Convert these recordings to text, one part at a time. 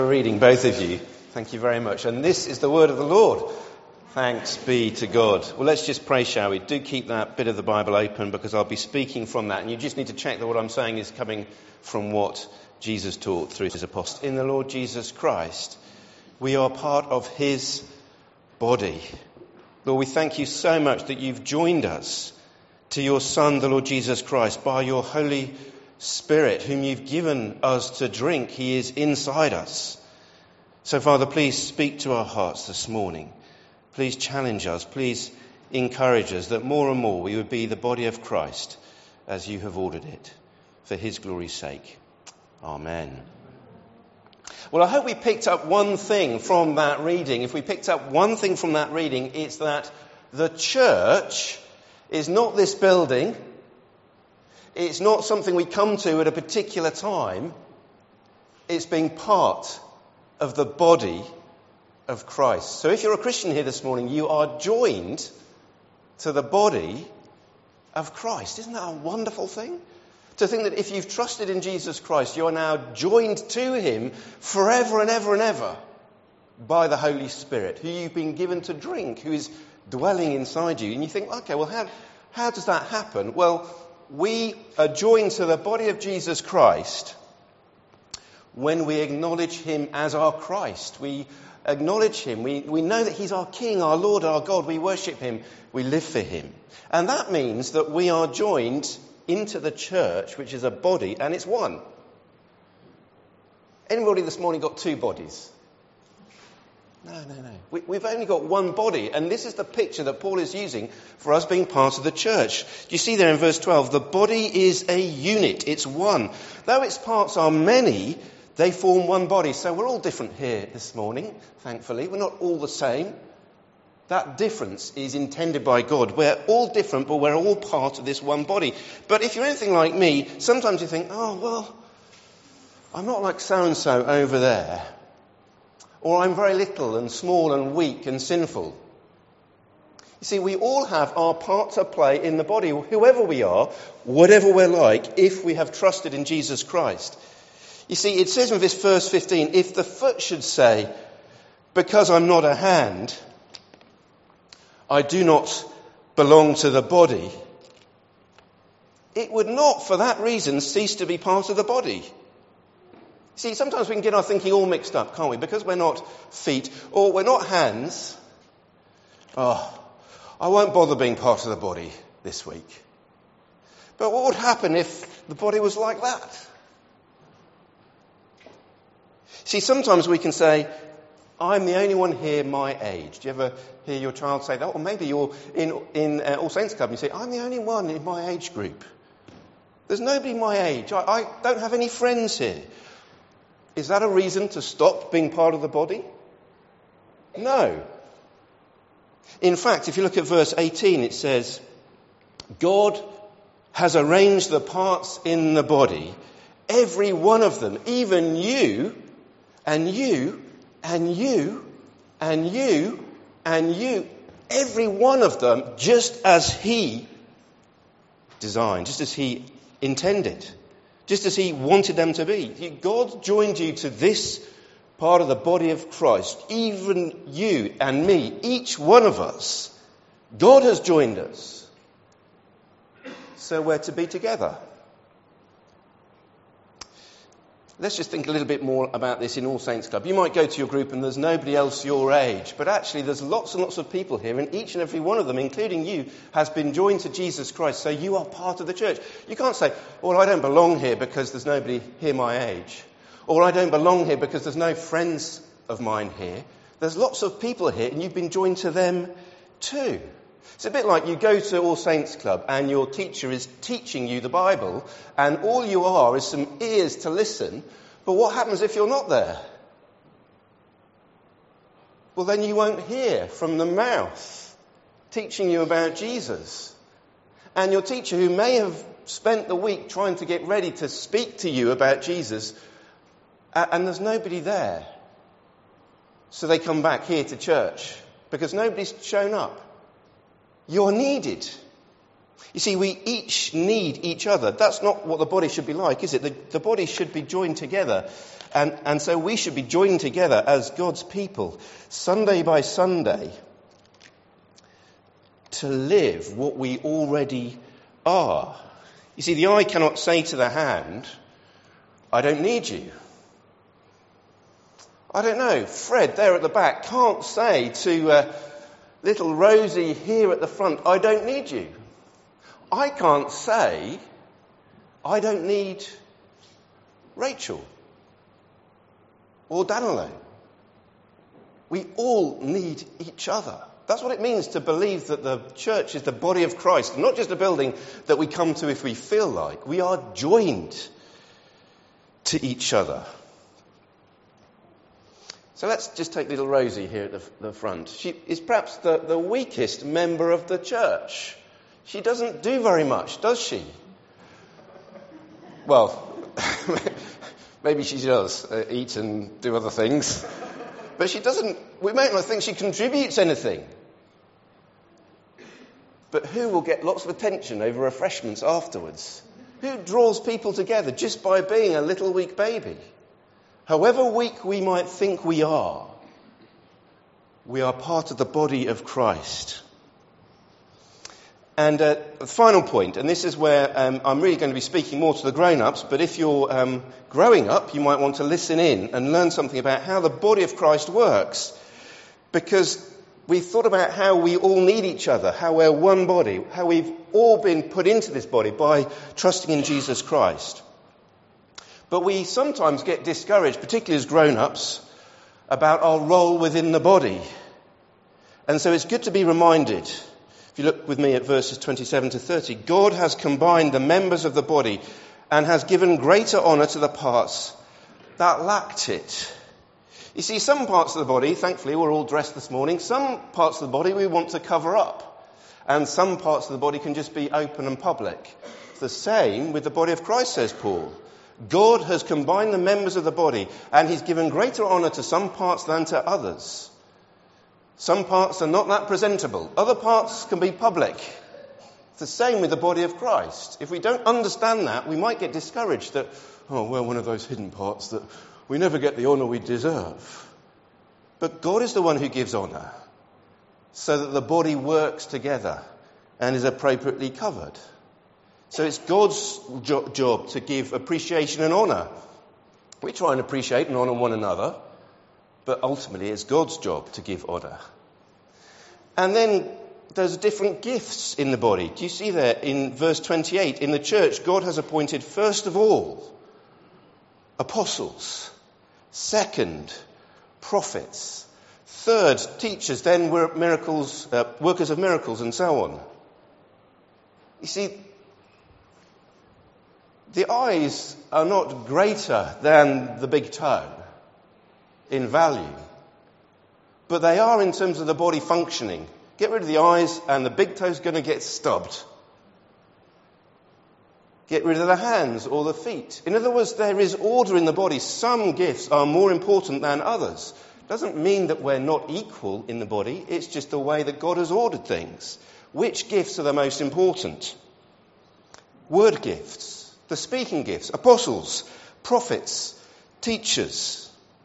Reading, both of you. Thank you very much. And this is the word of the Lord. Thanks be to God. Well, let's just pray, shall we? Do keep that bit of the Bible open because I'll be speaking from that. And you just need to check that what I'm saying is coming from what Jesus taught through his apostles. In the Lord Jesus Christ, we are part of his body. Lord, we thank you so much that you've joined us to your Son, the Lord Jesus Christ, by your Holy Spirit, whom you've given us to drink. He is inside us. So, Father, please speak to our hearts this morning. Please challenge us. Please encourage us that more and more we would be the body of Christ as you have ordered it, for his glory's sake. Amen. Well, I hope we picked up one thing from that reading. If we picked up one thing from that reading, it's that the church is not this building. It's not something we come to at a particular time. It's being part of the body of Christ. So if you're a Christian here this morning, you are joined to the body of Christ. Isn't that a wonderful thing? To think that if you've trusted in Jesus Christ, you are now joined to him forever and ever and ever by the Holy Spirit, who you've been given to drink, who is dwelling inside you. And you think, okay, well, how does that happen? Well, we are joined to the body of Jesus Christ when we acknowledge him as our Christ. We acknowledge him. We know that he's our King, our Lord, our God. We worship him. We live for him. And that means that we are joined into the church, which is a body, and it's one. Anybody this morning got two bodies? No. We've only got one body, and this is the picture that Paul is using for us being part of the church. You see there in verse 12, the body is a unit, it's one. Though its parts are many, they form one body. So we're all different here this morning, thankfully. We're not all the same. That difference is intended by God. We're all different, but we're all part of this one body. But if you're anything like me, sometimes you think, oh, well, I'm not like so-and-so over there. Or I'm very little and small and weak and sinful. You see, we all have our part to play in the body, whoever we are, whatever we're like, if we have trusted in Jesus Christ. You see, it says in this verse 15, if the foot should say, because I'm not a hand, I do not belong to the body, it would not, for that reason, cease to be part of the body. See, sometimes we can get our thinking all mixed up, can't we? Because we're not feet or we're not hands. Oh, I won't bother being part of the body this week. But what would happen if the body was like that? See, sometimes we can say, I'm the only one here my age. Do you ever hear your child say that? Or maybe you're in All Saints Club and you say, I'm the only one in my age group. There's nobody my age. I don't have any friends here. Is that a reason to stop being part of the body? No. In fact, if you look at verse 18, it says, God has arranged the parts in the body, every one of them, even you, and you, and you, and you, and you, every one of them, just as he designed, just as he intended. Just as he wanted them to be. God joined you to this part of the body of Christ. Even you and me, each one of us. God has joined us. So we're to be together. Let's just think a little bit more about this in All Saints Club. You might go to your group and there's nobody else your age. But actually there's lots and lots of people here, and each and every one of them, including you, has been joined to Jesus Christ. So you are part of the church. You can't say, well, I don't belong here because there's nobody here my age. Or I don't belong here because there's no friends of mine here. There's lots of people here and you've been joined to them too. It's a bit like you go to All Saints Club and your teacher is teaching you the Bible and all you are is some ears to listen. But what happens if you're not there? Well, then you won't hear from the mouth teaching you about Jesus. And your teacher, who may have spent the week trying to get ready to speak to you about Jesus, and there's nobody there. So they come back here to church because nobody's shown up. You're needed You see, we each need each other. That's not what the body should be like, is it? The body should be joined together. And so we should be joined together as God's people, Sunday by Sunday, to live what we already are. You see, the eye cannot say to the hand, I don't need you. I don't know, Fred there at the back can't say to little Rosie here at the front, I don't need you. I can't say, I don't need Rachel or Danilo. We all need each other. That's what it means to believe that the church is the body of Christ, not just a building that we come to if we feel like. We are joined to each other. So let's just take little Rosie here at the front. She is perhaps the weakest member of the church. She doesn't do very much, does she? Well, maybe she does eat and do other things. But she doesn't, we might not think she contributes anything. But who will get lots of attention over refreshments afterwards? Who draws people together just by being a little weak baby? However weak we might think we are part of the body of Christ. And the final point, and this is where I'm really going to be speaking more to the grown-ups, but if you're growing up, you might want to listen in and learn something about how the body of Christ works. Because we've thought about how we all need each other, how we're one body, how we've all been put into this body by trusting in Jesus Christ. But we sometimes get discouraged, particularly as grown-ups, about our role within the body. And so it's good to be reminded. If you look with me at verses 27 to 30, God has combined the members of the body and has given greater honour to the parts that lacked it. You see, some parts of the body, thankfully we're all dressed this morning, some parts of the body we want to cover up. And some parts of the body can just be open and public. It's the same with the body of Christ, says Paul. God has combined the members of the body and he's given greater honour to some parts than to others. Some parts are not that presentable. Other parts can be public. It's the same with the body of Christ. If we don't understand that, we might get discouraged that, we're one of those hidden parts that we never get the honour we deserve. But God is the one who gives honour so that the body works together and is appropriately covered. So it's God's job to give appreciation and honour. We try and appreciate and honour one another. But ultimately, it's God's job to give honour. And then there's different gifts in the body. Do you see there in verse 28? In the church, God has appointed first of all apostles, second prophets, third teachers, then miracles, workers of miracles, and so on. You see, the eyes are not greater than the big toe in value, but they are in terms of the body functioning. Get rid of the eyes and the big toe's going to get stubbed. Get rid of the hands or the feet. In other words, there is order in the body. Some gifts are more important than others. Doesn't mean that we're not equal in the body. It's just the way that God has ordered things. Which gifts are the most important? Word gifts, the speaking gifts, apostles, prophets, teachers.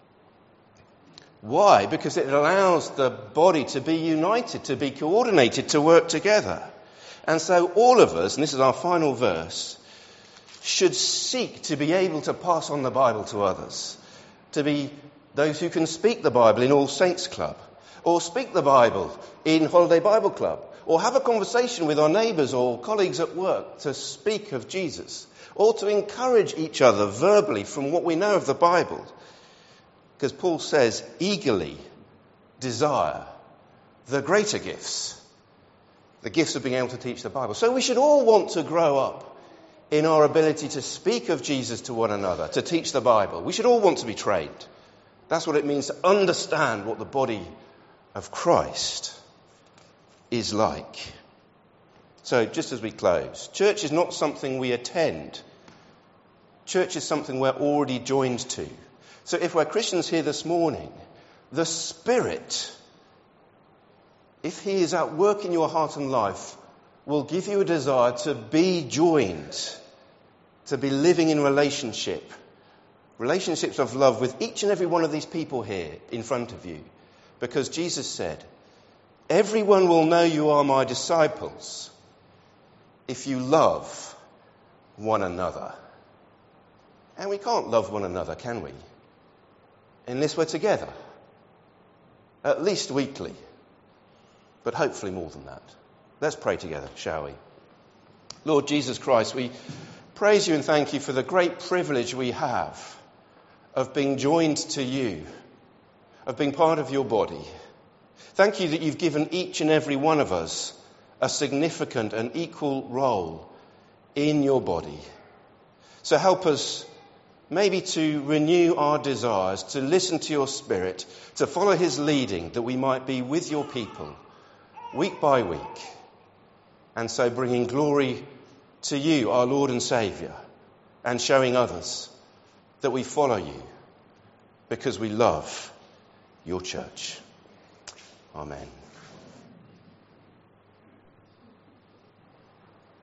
Why? Because it allows the body to be united, to be coordinated, to work together. And so all of us, and this is our final verse, should seek to be able to pass on the Bible to others. To be those who can speak the Bible in All Saints Club, or speak the Bible in Holiday Bible Club, or have a conversation with our neighbours or colleagues at work to speak of Jesus, or to encourage each other verbally from what we know of the Bible. Because Paul says, eagerly desire the greater gifts. The gifts of being able to teach the Bible. So we should all want to grow up in our ability to speak of Jesus to one another, to teach the Bible. We should all want to be trained. That's what it means to understand what the body of Christ is like. So just as we close, church is not something we attend. Church is something we're already joined to. So if we're Christians here this morning, the Spirit, if he is at work in your heart and life, will give you a desire to be joined, to be living in relationships of love with each and every one of these people here in front of you. Because Jesus said, everyone will know you are my disciples if you love one another. And we can't love one another, can we? Unless we're together. At least weekly. But hopefully more than that. Let's pray together, shall we? Lord Jesus Christ, we praise you and thank you for the great privilege we have of being joined to you, of being part of your body. Thank you that you've given each and every one of us a significant and equal role in your body. So help us maybe to renew our desires, to listen to your Spirit, to follow his leading, that we might be with your people week by week, and so bringing glory to you, our Lord and Saviour, and showing others that we follow you because we love your church. Amen.